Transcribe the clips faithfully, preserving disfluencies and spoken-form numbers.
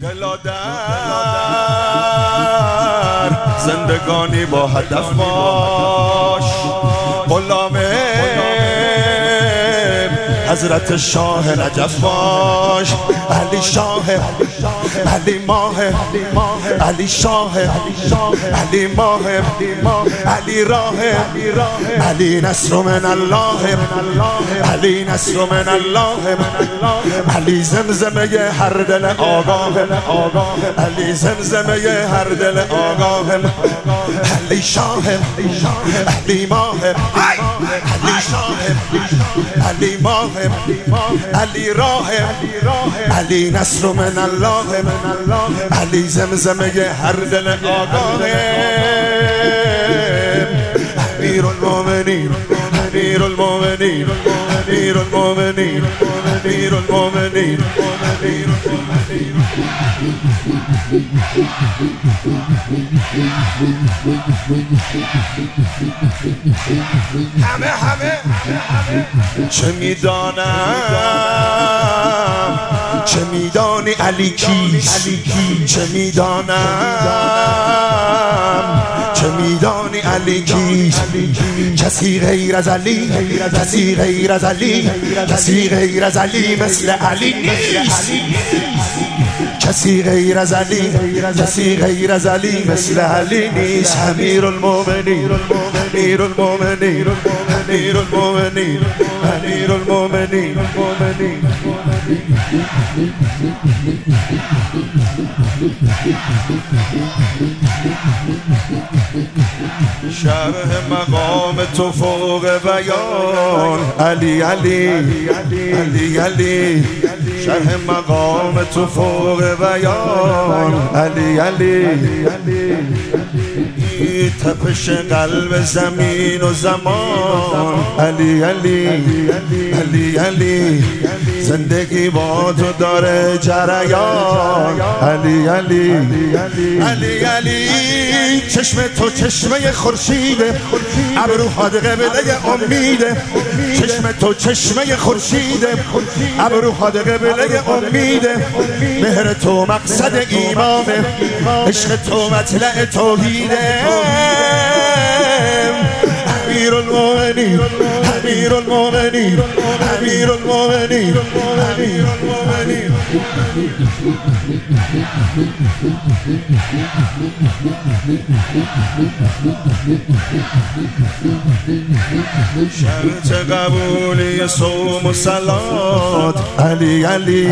دلا در زندگانی با هدف باش، غلام حضرت شاه نجف باش. علی شاه، علی ماه، علی شاه، علی ماه، علی راه، علی نصر من الله، علی نصر من الله، علی زمزمه هر دل آگاه، علی زمزمه هر دل آگاه، علی شاه، علی ماه، علی شاه، علی ماه، علی راه، علی نصر من الله، علی زمزمه هر دل آگاه. امیر المؤمنین، امیر المؤمنین، امیر المؤمنین، امیر المؤمنین، امیر المؤمنین. همه همه چه میدانم، چه میدانی علی کیست، چه میدانم، چه میدانی علی کیست. کسی غیر از علی، کسی غیر از علی، کسی غیر از علی مثل علی نیست. کسی غیر از علی، کسی غیر از علی مثل علی نیست. امیر المؤمنین، امیر المؤمنین، امیر المؤمنین، امیر المؤمنین. شرح مقام تو فوق بیان، علی علی علی علی. شرح مقام تو فوق بیان، علی علی. تپش قلب زمین و زمان، علی علی علی علی. زندگی با تو داره جریان، علی علی علی علی. چشم تو چشمه خورشیده، ابروهات قبله امیده. چشم تو چشمه خورشیده، ابروهات قبله امیده. مهر تو مقصد ایمانه، عشق تو مطلع توحیده. امیر المؤمنین، امیر المؤمنین، امیر المؤمنین، امیر المؤمنین. شرط قبولی صوم و صلات، علی علی.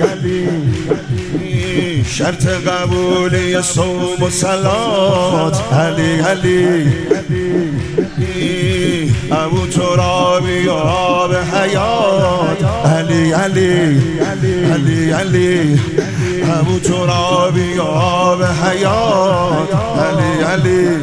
شرط قبولی صوم و صلات، علی علی. ابو ترابی و آب حیات، علی علی علی علی. ابو ترابی و آب حیات، علی علی.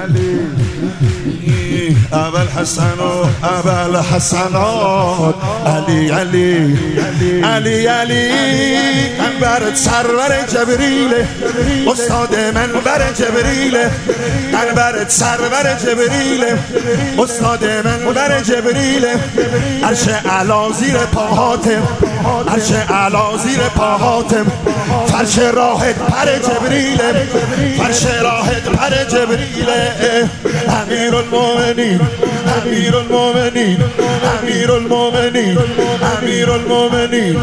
ابل حسن و ابل حسنات، علی علی علی علی. انبرت سرور جبریل، استاد منبر جبریل. انبرت سرور جبریل، استاد منبر جبریل. عرش اعلی زیر پاهاتم، عرش اعلی زیر پاهاتم. فرش راحت پر جبریل، فرش راحت پر جبریل. امیر المؤمنین، امیر المؤمنین، امیر المؤمنین، امیر المؤمنین.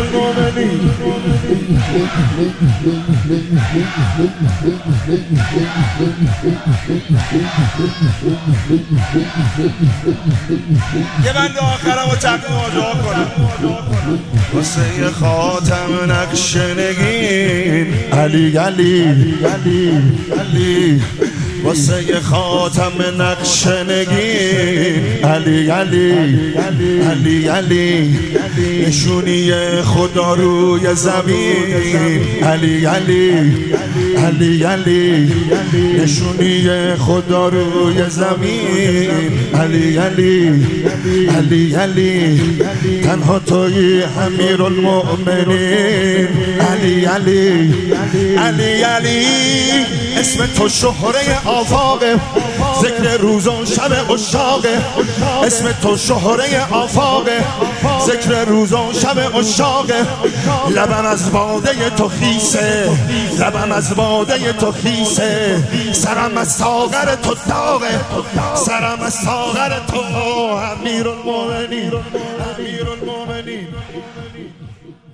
یه بند آخرم و تقدیم آجا کنم واسه خاتم نقش نگین، علی علی علی. واسه خاتم نقش نگین، علی علی علی علی. نشونی خدا روی زمین، علی علی علی علی. نشونی خدا روی زمین، علی علی علی علی. تنها توی امیر المؤمنین، علی علی علی علی. اسم تو شهره آفاقه، ذکر روز و شب عشاقه، اسم تو شهره آفاقه، ذکر روز و شب عشاقه. لبم از باده تو خیسه، لبم از باده تو خیسه، سرم از ساغر تو داغه، سرم از ساغر تو. امیرالمومنین، امیرالمومنین.